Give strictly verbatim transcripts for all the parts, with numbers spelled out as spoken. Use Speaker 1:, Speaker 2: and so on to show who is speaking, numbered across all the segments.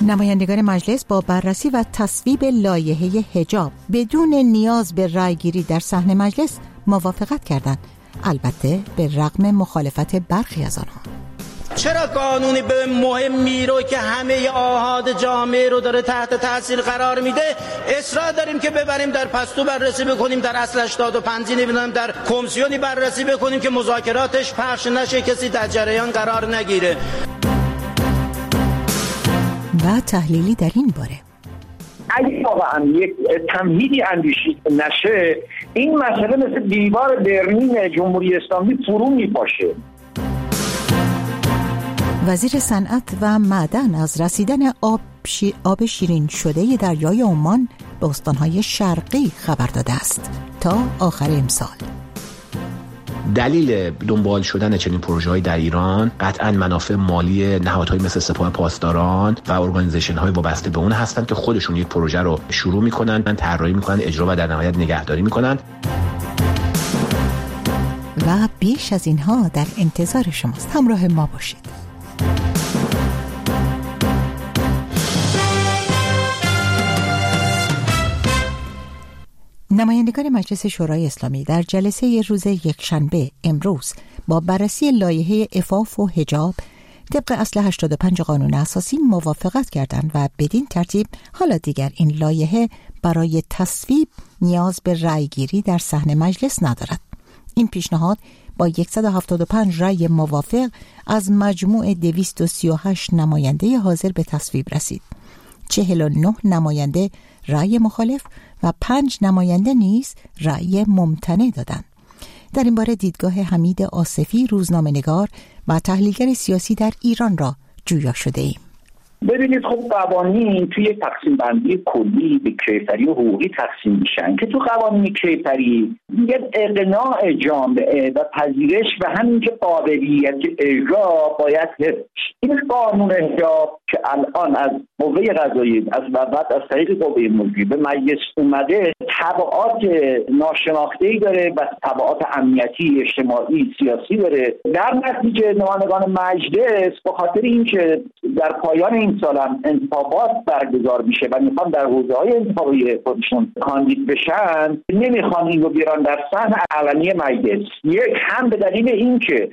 Speaker 1: نمایندگان مجلس با بررسی و تصویب لایحه حجاب بدون نیاز به رأیگیری در صحن مجلس موافقت کردند، البته به رغم مخالفت برخی از آنها.
Speaker 2: چرا قانونی به مهمی رو که همه آحاد جامعه رو داره تحت تاثیر قرار میده اصرار داریم که ببریم در پستو بررسی بکنیم، در اصل هشتاد و پنج نمیدونم در کمیسیونی بررسی بکنیم که مذاکراتش پخش نشه، کسی در جریان قرار نگیره.
Speaker 1: و تحلیلی در این باره:
Speaker 3: اگه واقعا یک تمهیدی اندیشید نشه، این مسئله مثل دیوار برلین جمهوری اسلامی فرو میپاشه.
Speaker 1: وزیر صنعت و معدن از رسیدن آب, شی... آب شیرین شده دریای عمان به استانهای شرقی خبر داده است تا آخر امسال.
Speaker 4: دلیل دنبال شدن چنین پروژه‌های در ایران قطعاً منافع مالی نهادهای مثل سپاه پاسداران و ارگانیزیشن‌های وابسته به اون هستند که خودشون یک پروژه رو شروع می‌کنن، طراحی می‌کنن، اجرا و در نهایت نگهداری می‌کنن.
Speaker 1: و بیش از اینها در انتظار شماست. همراه ما باشید. نمایندگان مجلس شورای اسلامی در جلسه روز یکشنبه امروز با بررسی لایحه عفاف و حجاب طبق اصل هشتاد و پنج قانون اساسی موافقت کردند و بدین ترتیب حالا دیگر این لایحه برای تصویب نیاز به رأیگیری در صحن مجلس ندارد. این پیشنهاد با صد و هفتاد و پنج رأی موافق از مجموع دویست و سی و هشت نماینده حاضر به تصویب رسید. چهل و نه نماینده رأی مخالف و پنج نماینده نیز رأی ممتنع دادند. در این باره دیدگاه حمید آصفی، روزنامه‌نگار و تحلیلگر سیاسی در ایران را جویا شده ایم.
Speaker 3: ببینید، خب قوانین توی تقسیم بندی کلی به کیفری و حقوقی تقسیم میشن که تو قوانین کیفری میگن اقناع جامعه و پذیرش و همین که قابلیت اجرا باید حفظ. این قانون حجاب که الان از قوه قضاییه از بعد از طریق قوه مجریه به مجلس اومده تبعات ناشناخته‌ای داره و تبعات امنیتی، اجتماعی، سیاسی داره. در نتیجه نمایندگان مجلس به خاطر اینکه در پایان این سال هم انتخابات برگزار میشه و میخوان در حوزه‌های انتخابی خودشون کاندید بشن، نمیخوان این رو بیارن در صحن علنی مجلس. یک، هم به دلیل اینکه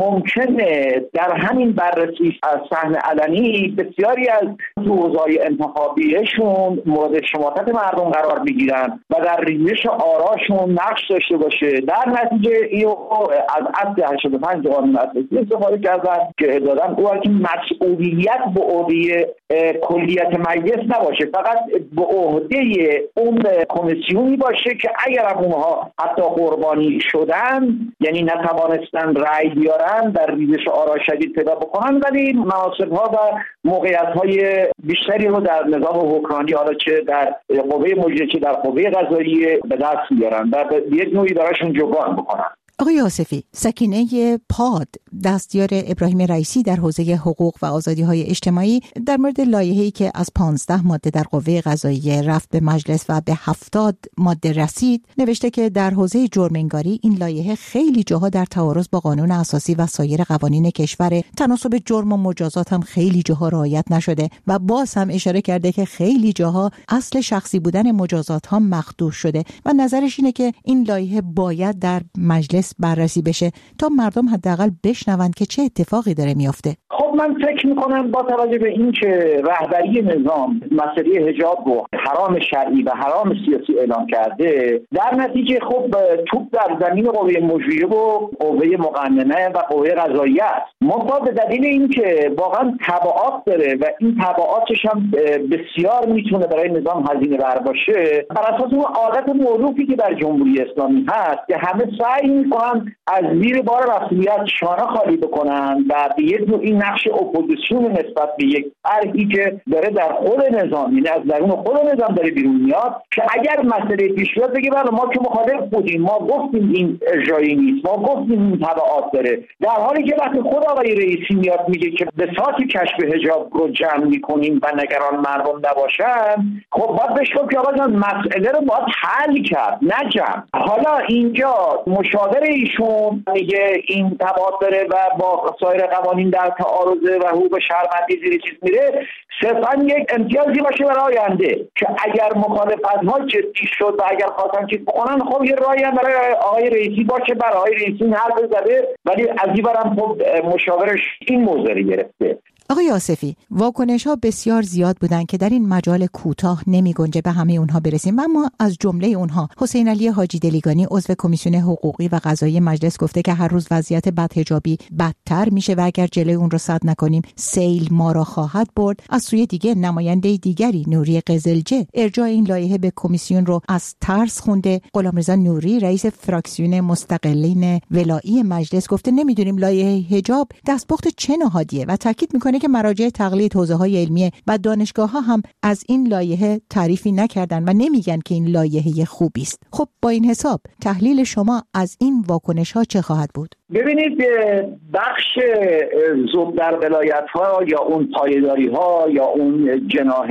Speaker 3: ممکنه در همین بررسی از صحن علنی بسیاری از حوزه‌های انتخابیشون مورد شماتت مردم قرار بگیرن و در ریزش آراشون نقش داشته باشه. در نتیجه اینو از اصل هشتاد و پنج قانون اساسی استفاده کردن که دادن او که مسئولیت به عهده کلیت مجلس نباشه، فقط به عهده اون کمیسیونی باشه که اگر اونها حتی قربانی شدن، یعنی نتوانستن رأی بیارن، در ریزش آرا شدید پیدا بکنن، ولی مناصب‌ها و موقعیت‌های بیشتری رو در نظام حکمرانی، حالا چه در قوه مجریه چه در قوه قضاییه، به دست میارن و یک نوعی براشون جبران بکنن.
Speaker 1: آقای آصفی، سکینه پاد دستیار ابراهیم رئیسی در حوزه حقوق و آزادی‌های اجتماعی در مورد لایحه‌ای که از پانزده ماده در قوه قضاییه رفت به مجلس و به هفتاد ماده رسید نوشته که در حوزه جرم‌انگاری این لایحه خیلی جاها در تعارض با قانون اساسی و سایر قوانین کشور، تناسب جرم و مجازات هم خیلی جاها رعایت نشده و باز هم اشاره کرده که خیلی جاها اصل شخصی بودن مجازات ها مخدوش شده و نظرش اینه که این لایحه باید در مجلس بررسی بشه تا مردم حداقل بشنوند که چه اتفاقی داره میفته.
Speaker 3: خب من فکر میکنم با توجه به این که رهبری نظام مسئله حجاب رو حرام شرعی و حرام سیاسی اعلام کرده، در نتیجه خب توپ در زمین قوه مجریه و قوه مقننه و قوه قضاییه است. منتها به دلیل اینکه واقعا تبعات داره و این تبعاتش هم بسیار میتونه برای نظام هزینه بر باشه، بر اساس اون عادت معروفی که در جمهوری اسلامی هست که همه سعی میکنن از زیر بار رسمیت شانه خالی بکنن و به یک نوع این نقش اپوزیسیون نسبت به یک طرحی که داره در خود نظام، یعنی از درون خود نظام داره بیرون میاد، که اگر مسئله پیش بیاد بگه بله ما که مخالف بودیم، ما گفتیم این اجرایی نیست، ما گفتیم این تبعات داره، در حالی که وقتی خود آقای رئیسی میاد میگه که بساط کشف حجاب رو جمع میکنیم و نگران مردم نباشن، خب باید بهش گفت که آقا جان مسئله رو باید حل کرد، نه جمع. حالا اینجا مشاور ایشون میگه این تبعات داره و با سایر قوانین در تعارض و حقوق شهروندی زیر چیز میره، صرفا یک امتیازی باشه برای آینده که اگر مخالفت‌ها جدی شد و اگر خواستن چیز بکنن، خب یه راهی هم برای آقای رئیسی باشه. برای آقای رئیسی حرف زده، ولی از این برم خب مشاورش این موضوع گرفته.
Speaker 1: آقای آصفی، واکنش ها بسیار زیاد بودن که در این مجال کوتاه نمی گنجه به همه اونها برسیم، اما از جمله اونها حسین علی حاجی دلیگانی عضو کمیسیون حقوقی و قضایی مجلس گفته که هر روز وضعیت بدحجابی بدتر میشه و اگر جلوی اون رو سد نکنیم سیل ما را خواهد برد. از سوی دیگه نماینده دیگری نوری قزلجه ارجاع این لایحه به کمیسیون رو از ترس خونده. غلامرضا نوری رئیس فراکسیون مستقلین ولایی مجلس گفته نمیدونیم لایحه حجاب دستپخت چه نهادیه و تاکید میکنه که مراجع تقلید حوزه‌های علمیه و دانشگاه‌ها هم از این لایحه تعریفی نکردن و نمیگن که این لایحه خوبی است. خب با این حساب تحلیل شما از این واکنش‌ها چه خواهد بود؟
Speaker 3: ببینید، بخش ضد در ولایت‌ها یا اون پایداری‌ها یا اون جناح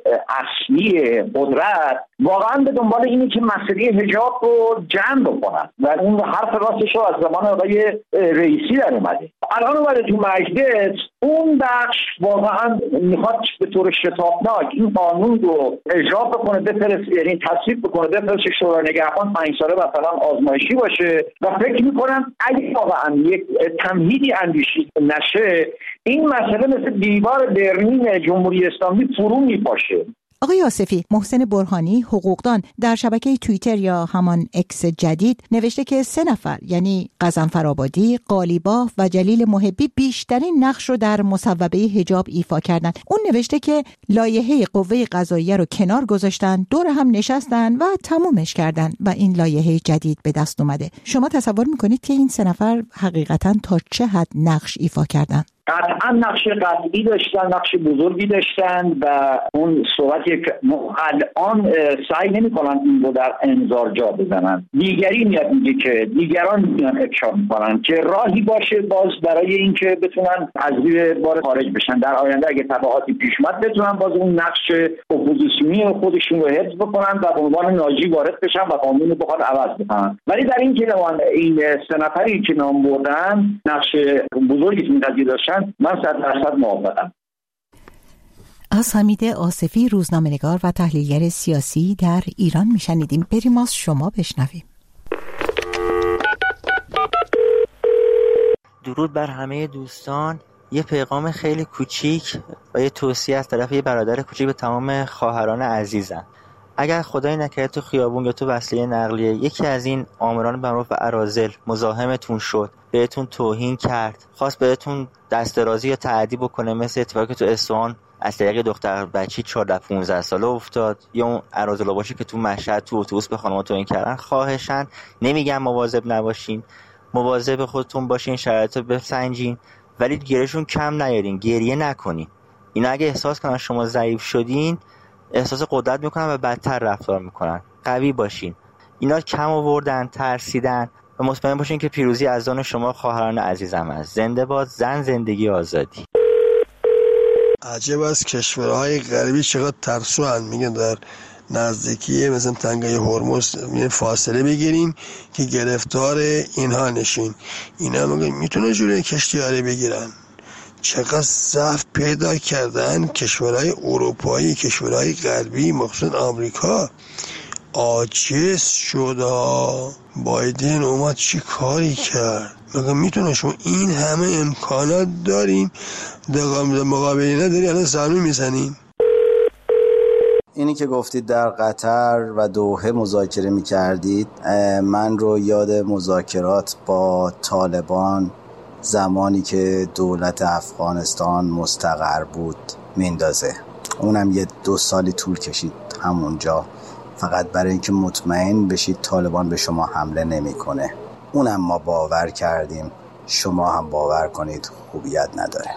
Speaker 3: اصلی قدرت واقعا به دنبال اینه که مسئله حجاب رو جمع بکنن و اون حرف راستش رو از زمان آقای رئیسی در اومده. الان اومده تو مجلس، اون بخش واقعا میخواد به طور شتابناک این قانون رو اجرا بکنه، بفرست، یعنی تصویب بکنه، بفرست شورای نگهبان پنج ساله مثلا آزمایشی باشه و فکر میکنم اگه واقعا یک تمهیدی اندیشید نشه، این مسئله مثل دیوار برلین جمهوری اسلامی فرو میپاشه.
Speaker 1: آقای آصفی، محسن برهانی حقوقدان در شبکه توییتر یا همان اکس جدید نوشته که سه نفر یعنی غضنفرآبادی، قالیباف و جلیل محبی بیشترین نقش رو در مصوبه حجاب ایفا کردند. اون نوشته که لایحه قوه قضاییه رو کنار گذاشتن، دور هم نشستن و تمومش کردن و این لایحه جدید به دست اومده. شما تصور میکنید که این سه نفر حقیقتاً تا چه حد نقش ایفا کردن؟
Speaker 3: قطعا نقش قطعی داشتن، نقش بزرگی داشتن و اون صحبتی که الان سعی نمی کنن این رو در انظار جا بزنن. دیگری میاد میگه که دیگران میان افشا میکنن که راهی باشه باز برای اینکه بتونن از زیر بار خارج بشن. در آینده اگه تبعاتی پیش اومد بتونن باز اون نقش اپوزیسیونی خودشون رو حفظ بکنن و به عنوان ناجی وارد بشن و قانون رو بخواد عوض بکنن. ولی در این که این سه نفری که نام بردن نقش بزرگی تو این قضیه داشتن، من صد درصد موافقم.
Speaker 1: از حمید آصفی، روزنامه‌نگار و تحلیلگر سیاسی در ایران میشنیدیم. بریم از شما بشنویم.
Speaker 5: درود بر همه دوستان. یه پیغام خیلی کوچیک و یه توصیه از طرف یه برادر کوچیک به تمام خواهران عزیزم. اگر خدای نکرده تو خیابون یا تو وسیله نقلیه یکی از این آمران به معروف اراذل مزاحمتون شد، بهتون توهین کرد، خواست بهتون دست درازی یا تعدی بکنه، مثل اتفاقی که تو اصفهان از طریق دختر بچی چهارده پانزده ساله افتاد، یا اون اراذلا باشه که تو مشهد تو اتوبوس به خانم‌ها توهین کردن، خواهشاً نمیگم مواظب نباشین، مواظب خودتون باشین، شرایطو بسنجین، ولی گریهشون کم نیارین، گریه نکنین. اینا اگه احساس کنن شما ضعیف شدین، احساس قدرت میکنن و بدتر رفتار میکنن. قوی باشین. اینا کم آوردن، ترسیدن و مطمئن باشین که پیروزی از آن شما خواهران عزیزم است. زنده باد زن، زندگی آزادی.
Speaker 6: عجب از کشورهای غربی چقدر ترسوان. میگن در نزدیکی مثلا تنگه هرمز فاصله بگیریم که گرفتار اینها نشین. اینا میگن میتونه جلوی کشتیاری بگیرن. چقدر ضعف پیدا کردن کشورهای اروپایی، کشورهای غربی، مخصوصا آمریکا. عاجز شد. بایدن اومد چی کاری کرد؟ مگه میتونه شما این همه امکانات داریم در مقابلی نداری الان زمین میزنیم؟
Speaker 7: اینی که گفتید در قطر و دوحه مذاکره میکردید، من رو یاد مذاکرات با طالبان زمانی که دولت افغانستان مستقر بود میندازه. اونم یه دو سالی طول کشید همونجا، فقط برای اینکه مطمئن بشید طالبان به شما حمله نمیکنه. اونم ما باور کردیم، شما هم باور کنید خوبیت نداره.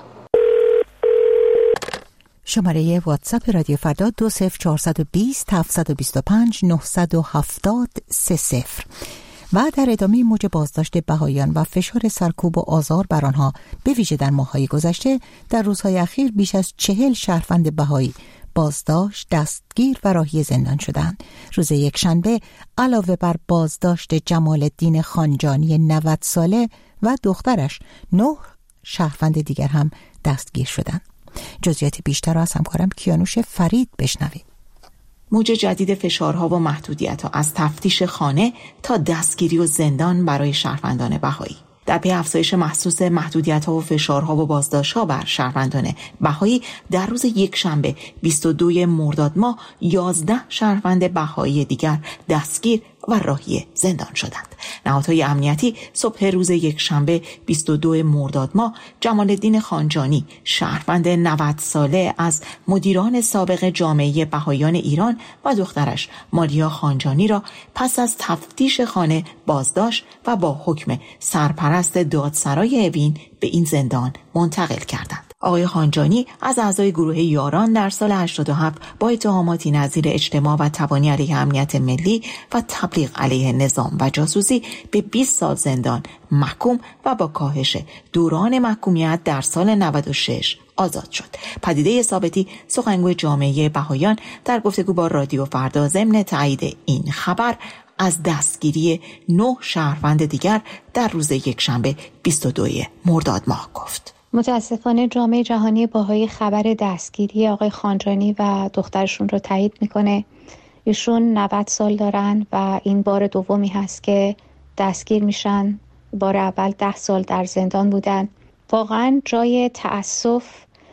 Speaker 1: شماره واتساپ رادیو فردا دو صفر چهارصد و بیست هفتصد و بیست و پنج نهصد و هفتاد سه صفر. و در ادامه موج بازداشت بهائیان و فشار سرکوب و آزار بر آنها به ویژه در ماه‌های گذشته، در روزهای اخیر بیش از چهل شهروند بهایی بازداشت، دستگیر و راهی زندان شدند. روز یکشنبه علاوه بر بازداشت جمال الدین خانجانی نود ساله و دخترش، نه شهروند دیگر هم دستگیر شدند. جزئیات بیشتر را از همکارم کیانوش فرید بشنوید.
Speaker 8: موج جدید فشارها و محدودیت‌ها از تفتیش خانه تا دستگیری و زندان برای شهروندان بهایی. در پی افزایش محسوس محدودیت‌ها و فشارها و بازداشت‌ها بر شهروندان بهایی، در روز یکشنبه بیست و دوم مرداد ماه یازده شهروند بهایی دیگر دستگیر و راهی زندان شدند. نهادهای امنیتی صبح روز یکشنبه بیست و دوم مرداد ماه جمال الدین خانجانی، شهروند نود ساله از مدیران سابق جامعه بهاییان ایران و دخترش ماریا خانجانی را پس از تفتیش خانه بازداشت و با حکم سرپرست دادسرای اوین به این زندان منتقل کردند. آقای خانجانی از اعضای گروه یاران در سال هشتاد و هفت با اتهاماتی نظیر اجتماع و تبانی علیه امنیت ملی و تبلیغ علیه نظام و جاسوسی به بیست سال زندان محکوم و با کاهش دوران محکومیت در سال نود و شش آزاد شد. پدیده ثابتی، سخنگوی جامعه بهاییان، در گفتگو با رادیو فردا ضمن تایید این خبر از دستگیری نه شهروند دیگر در روز یکشنبه بیست و دوم مرداد ماه گفت.
Speaker 9: متاسفانه جامعه جهانی بهایی خبر دستگیری آقای خانجانی و دخترشون رو تایید میکنه. ایشون نود سال دارن و این بار دومی هست که دستگیر میشن. بار اول ده سال در زندان بودن. واقعا جای تأسف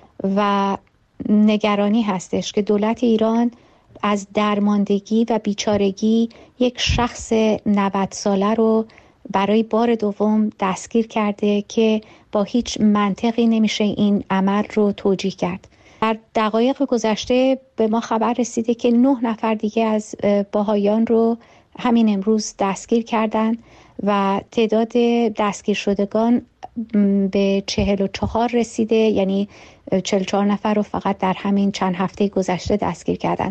Speaker 9: و نگرانی هستش که دولت ایران از درماندگی و بیچارگی یک شخص نود ساله رو برای بار دوم دستگیر کرده که با هیچ منطقی نمیشه این عمل رو توجیه کرد. در دقایق گذشته به ما خبر رسیده که نه نفر دیگه از بهاییان رو همین امروز دستگیر کردن و تعداد دستگیر شدگان به چهل و چهار رسیده، یعنی چهل و چهار نفر رو فقط در همین چند هفته گذشته دستگیر کردن.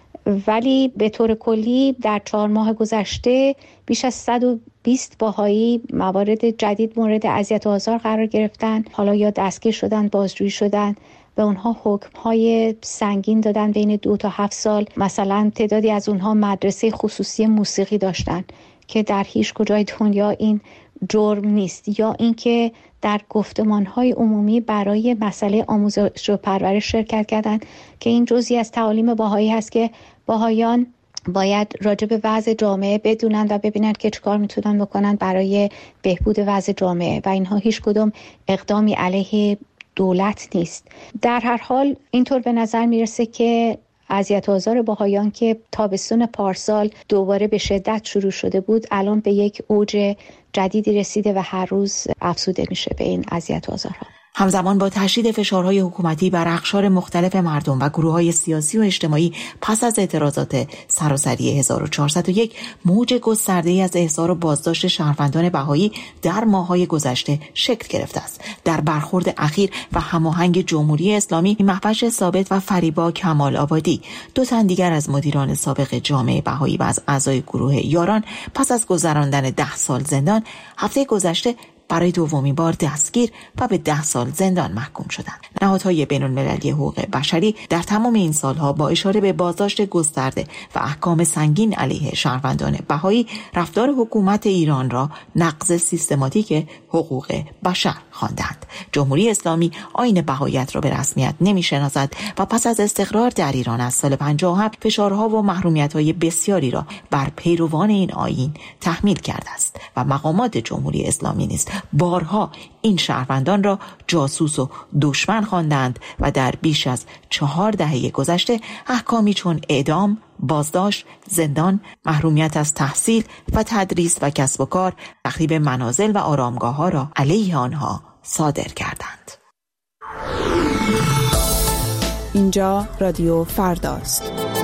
Speaker 9: ولی به طور کلی در چهار ماه گذشته بیش از صد و بیست بهایی موارد جدید مورد اذیت و آزار قرار گرفتن. حالا یا دستگیر شدن، بازجویی شدن، به اونها حکم‌های سنگین دادن بین دو تا هفت سال. مثلا تعدادی از اونها مدرسه خصوصی موسیقی داشتن که در هیچ کجای دنیا این جرم نیست، یا اینکه در گفتمان‌های عمومی برای مسئله آموزش و پرورش شرکت کردن که این جزئی از تعالیم بهایی هست که بهاییان باید راجع به وضع جامعه بدونن و ببینن که چیکار میتونن بکنن برای بهبود وضع جامعه و اینها هیچ کدوم اقدامی علیه دولت نیست. در هر حال اینطور به نظر میرسه که اذیت و آزار بهاییان که تابستون پارسال دوباره به شدت شروع شده بود الان به یک اوج جدیدی رسیده و هر روز افزوده میشه به این اذیت و آزارها.
Speaker 8: همزمان با تشدید فشارهای حکومتی بر اقشار مختلف مردم و گروه‌های سیاسی و اجتماعی پس از اعتراضات سراسری هزار و چهارصد و یک، موج گسترده‌ای از احضار و بازداشت شهروندان بهایی در ماه‌های گذشته شکل گرفته است. در برخورد اخیر و هماهنگ جمهوری اسلامی، مهوش ثابت و فریبا کمال آبادی، دو تن دیگر از مدیران سابق جامعه بهایی و از اعضای گروه یاران، پس از گذراندن ده سال زندان، هفته گذشته برای دومین بار دستگیر و به ده سال زندان محکوم شدند. نهادهای بین‌المللی حقوق بشری در تمام این سالها با اشاره به بازداشت گسترده و احکام سنگین علیه شهروندان بهایی، رفتار حکومت ایران را نقض سیستماتیک حقوق بشر خواندند. جمهوری اسلامی آیین بهاییت را به رسمیت نمی‌شناسد و پس از استقرار در ایران از سال پنجاه و هفت فشارها و محرومیت‌های بسیاری را بر پیروان این آیین تحمیل کرده است و مقامات جمهوری اسلامی نیز بارها این شهروندان را جاسوس و دشمن خواندند و در بیش از چهار دهه گذشته احکامی چون اعدام، بازداشت، زندان، محرومیت از تحصیل و تدریس و کسب و کار، تخریب منازل و آرامگاه‌ها را علیه آنها صادر کردند.
Speaker 10: اینجا رادیو فرداست.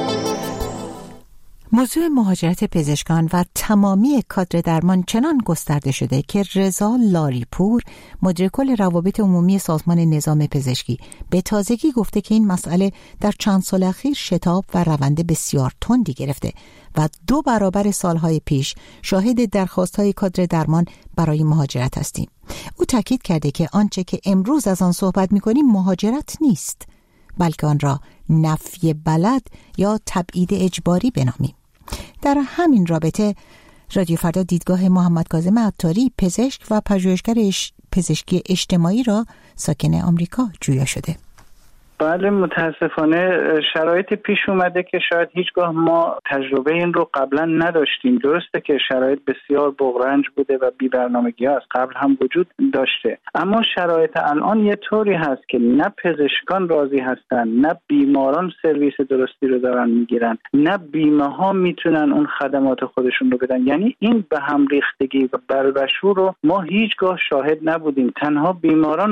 Speaker 1: موضوع مهاجرت پزشکان و تمامی کادر درمان چنان گسترده شده که رضا لاریپور، مدیر کل روابط عمومی سازمان نظام پزشکی، به تازگی گفته که این مسئله در چند سال اخیر شتاب و روند بسیار تندی گرفته و دو برابر سالهای پیش شاهد درخواست‌های کادر درمان برای مهاجرت هستیم. او تاکید کرده که آنچه که امروز از آن صحبت می‌کنیم مهاجرت نیست، بلکه آن را نفی بلد یا تبعید اجباری بنامیم. در همین رابطه رادیو فردا دیدگاه محمد کاظم عطاری، پزشک و پژوهشگر پزشکی اجتماعی را ساکن آمریکا جویا شده.
Speaker 11: بله، متاسفانه شرایط پیش اومده که شاید هیچگاه ما تجربه این رو قبلا نداشتیم. درسته که شرایط بسیار بغرنج بوده و بی برنامگی از قبل هم وجود داشته، اما شرایط الان یه طوری هست که نه پزشکان راضی هستن، نه بیماران سرویس درستی رو دارن میگیرن، نه بیمه ها میتونن اون خدمات خودشون رو بدن. یعنی این به هم ریختگی و بلبشو رو ما هیچگاه شاهد نبودیم. تنها بیماران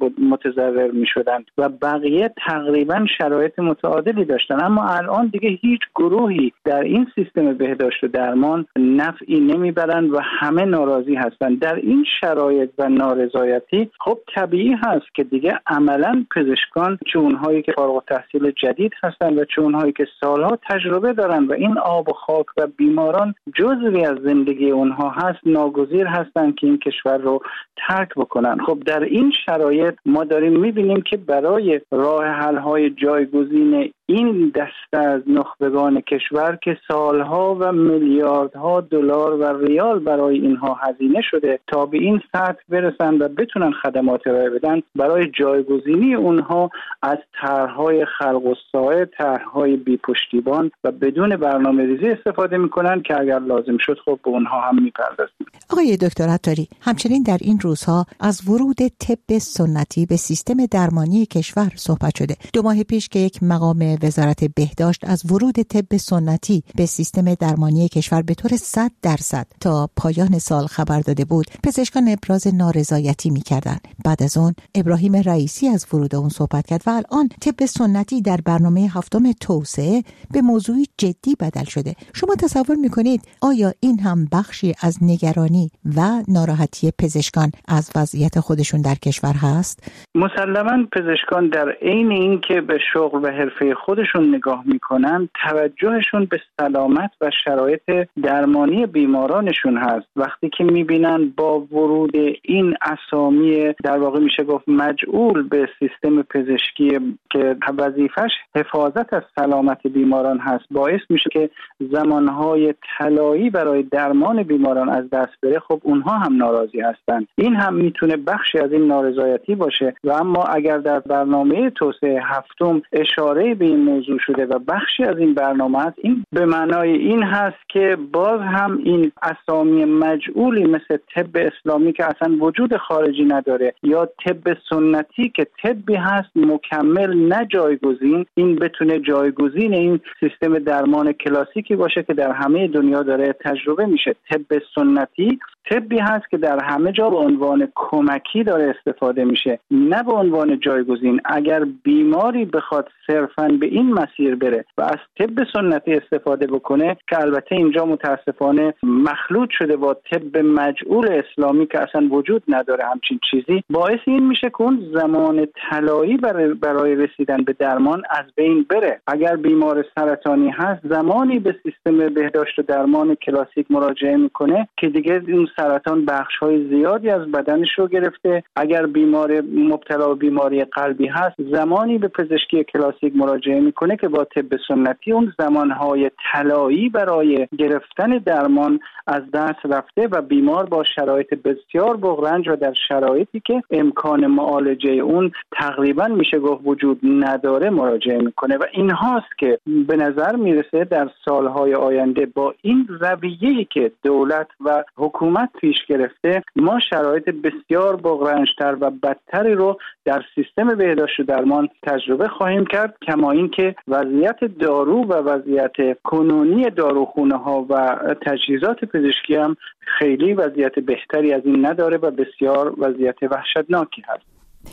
Speaker 11: متضرر میشدن و بقیه تقریبا شرایط متعادلی داشتن. اما الان دیگه هیچ گروهی در این سیستم بهداشت و درمان نفعی نمیبرن و همه ناراضی هستن. در این شرایط و نارضایتی خب طبیعی هست که دیگه عملا پزشکان، چه اونهایی که فارغ التحصیل جدید هستن و چه اونهایی که سالها تجربه دارن و این آب و خاک و بیماران جزوی از زندگی اونها هست، ناگزیر هستن که این کشور رو ترک بکنن. خب در این شرایط ما داریم میبینیم که برای راه حل‌های جایگزین این دسته از نخبگان کشور که سالها و میلیاردها دلار و ریال برای اینها هزینه شده تا به این سطح برسن و بتونن خدمات ارائه بدن، برای جایگزینی اونها از طرح‌های خلق الساعه، طرح‌های بی پشتیبان و بدون برنامه‌ریزی استفاده میکنن که اگر لازم شد خب به اونها هم میپردازن.
Speaker 1: آقای دکتر عطاری، همچنین در این روزها از ورود طب سنتی به سیستم درمانی کشور صحبت شده. دو ماه پیش که یک مقام وزارت بهداشت از ورود طب سنتی به سیستم درمانی کشور به طور صد درصد تا پایان سال خبر داده بود، پزشکان ابراز نارضایتی می‌کردند. بعد از اون ابراهیم رئیسی از ورود اون صحبت کرد و الان طب سنتی در برنامه هفتم توسعه به موضوعی جدی بدل شده. شما تصور می‌کنید آیا این هم بخشی از نگرانی و ناراحتی پزشکان از وضعیت خودشون در کشور هست؟
Speaker 11: مسلماً پزشکان در عین اینکه به شغل و حرفه خودشون نگاه میکنن، توجهشون به سلامت و شرایط درمانی بیمارانشون هست. وقتی که میبینن با ورود این اسامی در واقع میشه گفت مجعول به سیستم پزشکی که وظیفش حفاظت از سلامت بیماران هست، باعث میشه که زمانهای طلایی برای درمان بیماران از دست بره، خب اونها هم ناراضی هستن. این هم میتونه بخشی از این نارضایتی باشه. و اما اگر در برنامه توسعه هفتم اشاره به این موضوع شده و بخشی از این برنامه است، این به معنای این هست که باز هم این اسامی مجعولی مثل طب اسلامی که اصلا وجود خارجی نداره یا طب سنتی که طبی هست مکمل نه جایگزین، این بتونه جایگزین این سیستم درمان کلاسیکی باشه که در همه دنیا داره تجربه میشه. طب سنتی طبی هست که در همه جا به عنوان کمکی داره استفاده میشه، نه به عنوان جایگزین. اگر بیماری بخواد صرفاً به این مسیر بره و از طب سنتی استفاده بکنه، که البته اینجا متاسفانه مخلوط شده با طب مجعول اسلامی که اصلا وجود نداره همچین چیزی، باعث این میشه که اون زمان طلایی برای, برای رسیدن به درمان از بین بره. اگر بیمار سرطانی هست، زمانی به سیستم بهداشت و درمان کلاسیک مراجعه میکنه که دیگه اون سرطان بخش‌های زیادی از بدنش رو گرفته. اگر بیمار مبتلا به بیماری قلبی هست، زمانی به پزشکی کلاسیک مراجعه میکنه که با طب سنتی اون زمانهای طلایی برای گرفتن درمان از دست رفته و بیمار با شرایط بسیار بغرنج و در شرایطی که امکان معالجه اون تقریبا میشه گفت وجود نداره مراجعه میکنه. و این هاست که به نظر میرسه در سالهای آینده با این رویه‌ای که دولت و حکومت پیش گرفته، ما شرایط بسیار بغرنج‌تر و بدتری رو در سیستم بهداشت و درمان تجربه خواهیم کرد. کما اینکه وضعیت دارو و وضعیت کنونی داروخونه ها و تجهیزات پزشکی هم خیلی وضعیت بهتری از این نداره و بسیار وضعیت وحشتناکی هست.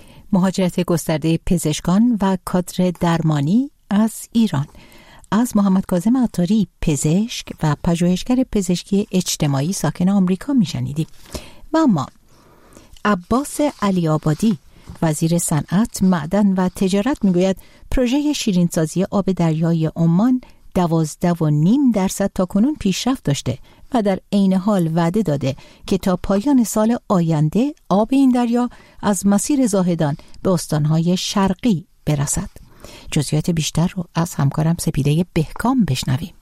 Speaker 1: مهاجرت گسترده پزشکان و کادر درمانی از ایران. از محمد کاظم عطاری، پزشک و پژوهشگر پزشکی اجتماعی ساکن آمریکا میشنیدیم. و اما عباس علی آبادی، وزیر صنعت، معدن و تجارت، میگوید پروژه شیرینسازی آب دریای عمان دوازده و نیم درصد تا کنون پیشرفت داشته و در عین حال وعده داده که تا پایان سال آینده آب این دریا از مسیر زاهدان به استانهای شرقی برسد. جزئیات بیشتر رو از همکارم سپیده بهکام بشنویم.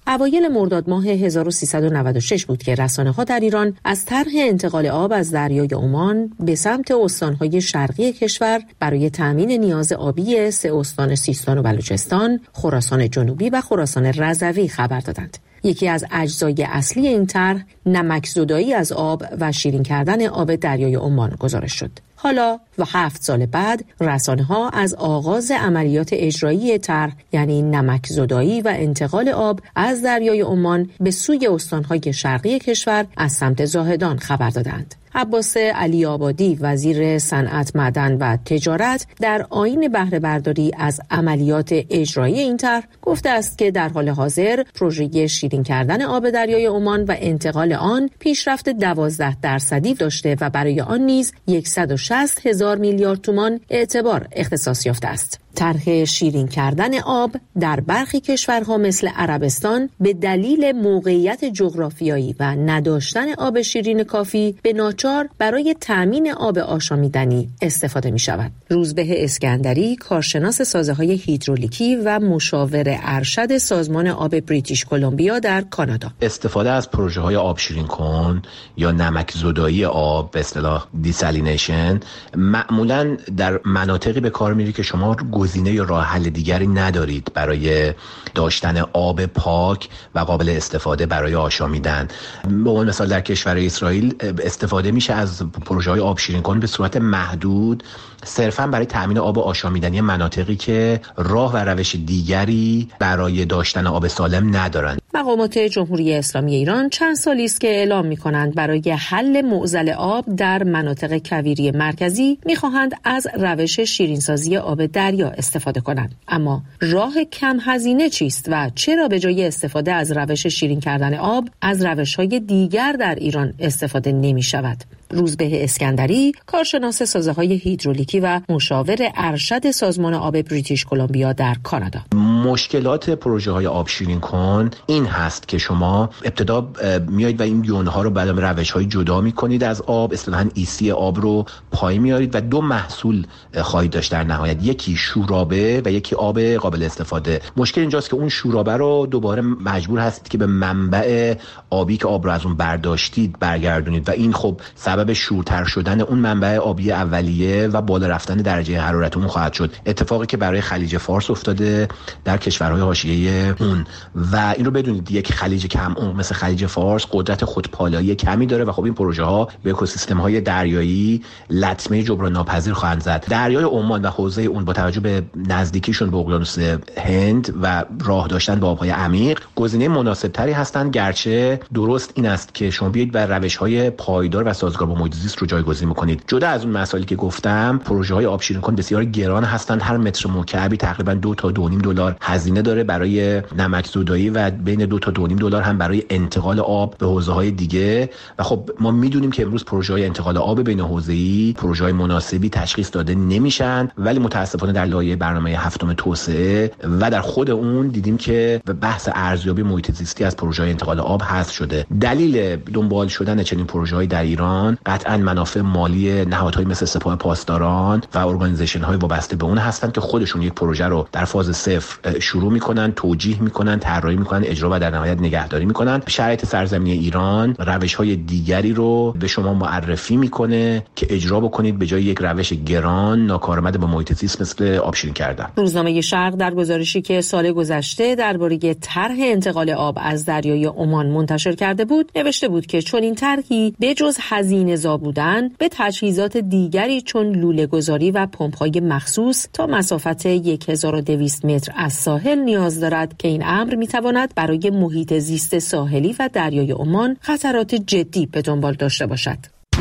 Speaker 12: اوایل مرداد ماه هزار و سیصد و نود و شش بود که رسانه‌ها در ایران از طرح انتقال آب از دریای عمان به سمت استان‌های شرقی کشور برای تأمین نیاز آبی سه استان سیستان و بلوچستان، خراسان جنوبی و خراسان رضوی خبر دادند. یکی از اجزای اصلی این طرح نمک‌زدایی از آب و شیرین کردن آب دریای عمان گزارش شد. حالا و هفت سال بعد رسانه‌ها از آغاز عملیات اجرایی طرح یعنی نمک‌زدایی و انتقال آب از دریای عمان به سوی استان‌های شرقی کشور از سمت زاهدان خبر دادند. عباس علی آبادی وزیر صنعت، معدن و تجارت در آیین بهره برداری از عملیات اجرایی این طرح گفته است که در حال حاضر پروژه شیرین کردن آب دریای عمان و انتقال آن پیشرفت دوازده درصدی داشته و برای آن نیز صد و شصت هزار میلیارد تومان اعتبار اختصاص یافته است. طرح شیرین کردن آب در برخی کشورها مثل عربستان به دلیل موقعیت جغرافیایی و نداشتن آب شیرین کافی به ناچار برای تأمین آب آشامیدنی استفاده می شود. روزبه اسکندری، کارشناس سازه‌های هیدرولیکی و مشاور ارشد سازمان آب بریتیش کلمبیا در کانادا:
Speaker 4: استفاده از پروژه‌های آب شیرین کن یا نمک‌زدایی آب به اصطلاح دیسالینیشن معمولاً در مناطقی به کار میره که شما گزینه یا راه حل دیگری ندارید برای داشتن آب پاک و قابل استفاده برای آشامیدن. به عنوان مثال در کشور اسرائیل استفاده میشه از پروژه‌های آب شیرین کن به صورت محدود صرفاً برای تأمین آب آشامیدنی مناطقی که راه و روش دیگری برای داشتن آب سالم ندارند.
Speaker 12: مقامات جمهوری اسلامی ایران چند سالی است که اعلام می‌کنند برای حل معضل آب در مناطق کویری مرکزی می‌خواهند از روش شیرینسازی آب دریا استفاده کنند. اما راه کم هزینه چیست و چرا به جای استفاده از روش شیرین کردن آب از روش‌های دیگر در ایران استفاده نمی‌شود؟ روزبه اسکندری، کارشناس سازه‌های هیدرولیکی و مشاور ارشد سازمان آب بریتیش کلمبیا در کانادا:
Speaker 4: مشکلات پروژه‌های آب شیرین کن این هست که شما ابتدا میایید و این یونها رو بعد روش‌های جدا می‌کنید از آب، اصطلاحاً ایسی آب رو پای میارید و دو محصول خواهید داشت در نهایت، یکی شورابه و یکی آب قابل استفاده. مشکل اینجاست که اون شورابه رو دوباره مجبور هستید که به منبع آبی که آب رو از اون برداشتید برگردونید و این خب سبب شورتر شدن اون منبع آبی اولیه و بالا رفتن درجه حرارت اون خواهد شد. اتفاقی که برای خلیج فارس افتاده در کشورهای حاشیه اون و این رو بدونید یک خلیج کم عمق مثل خلیج فارس قدرت خودپالایی کمی داره و خب این پروژه ها به اکوسیستم‌های دریایی لطمه جبران ناپذیر خواهند زد. دریای عمان و حوزه اون با توجه به نزدیکیشون به اقیانوس هند و راه داشتن به آب‌های عمیق گزینه مناسب‌تری هستند، گرچه درست این است که شما بیایید بر روش‌های پایدار و سازگار با محیط زیست رو جایگزین می‌کنید. جدا از اون مسائلی که گفتم، پروژه‌های آب شیرین کن بسیار گران هستند. هر متر مکعبی تقریباً دو تا دو و نیم دلار هزینه داره برای نمک‌زدایی و بین دو تا دو و نیم دلار هم برای انتقال آب به حوزه‌های دیگه و خب ما می‌دونیم که امروز پروژه‌های انتقال آب بین حوزه‌ای پروژه‌های مناسبی تشخیص داده نمیشن، ولی متاسفانه در لایحه برنامه هفتم توسعه و در خود اون دیدیم که بحث ارزیابی محیط زیستی از پروژه‌های انتقال آب حذف شده. دلیل دنبال شدن چنین پروژه‌های در ایران قطعاً منافع مالی نهادهای مثل سپاه پاسداران و ارگانیزیشن‌های وابسته به اون هستند که خودشون یک پروژه رو در فاز صفر شروع می‌کنن، توجیه می‌کنن، طراحی می‌کنن، اجرا و در نهایت نگهداری می‌کنن. شرایط سرزمینی ایران روش‌های دیگری رو به شما معرفی می‌کنه که اجرا بکنید به جای یک روش گران ناکارآمد با محیط زیست مثل آب شیرین کردن.
Speaker 12: روزنامه شرق در گزارشی که سال گذشته درباره طرح انتقال آب از دریای عمان منتشر کرده بود نوشته بود که چون این طرحی به جز هزینه‌زا بودن به تجهیزات دیگری چون لوله گذاری و پمپ‌های مخصوص تا مسافت هزار و دویست متر از ساحل نیاز دارد که این امر می‌تواند برای محیط زیست ساحلی و دریای عمان خطرات جدی به دنبال داشته باشد.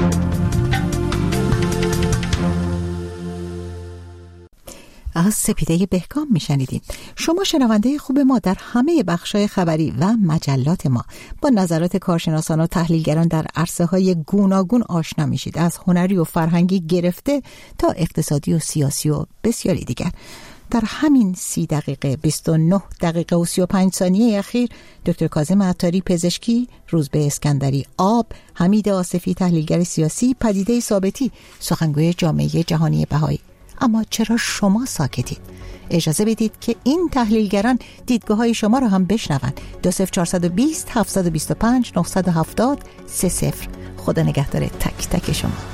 Speaker 1: از سپیده بهکام میشنیدیم. شما شنونده خوب ما در همه بخشای خبری و مجلات ما با نظرات کارشناسان و تحلیلگران در عرصه‌های گوناگون آشنا میشید، از هنری و فرهنگی گرفته تا اقتصادی و سیاسی و بسیاری دیگر. در همین سی دقیقه بیست و نه دقیقه و سی و پنج ثانیه اخیر دکتر کاظم عطاری پزشکی، روزبه اسکندری آب، حمید آصفی تحلیلگر سیاسی، پدیده ثابتی سخنگوی جامعه جهانی بهایی اما چرا شما ساکتید؟ اجازه بدید که این تحلیلگران دیدگاه های شما را هم بشنوند. دو صفر چهار دو صفر هفت دو پنج نه هفت صفر سه صفر. خدا نگهدار تک تک شما.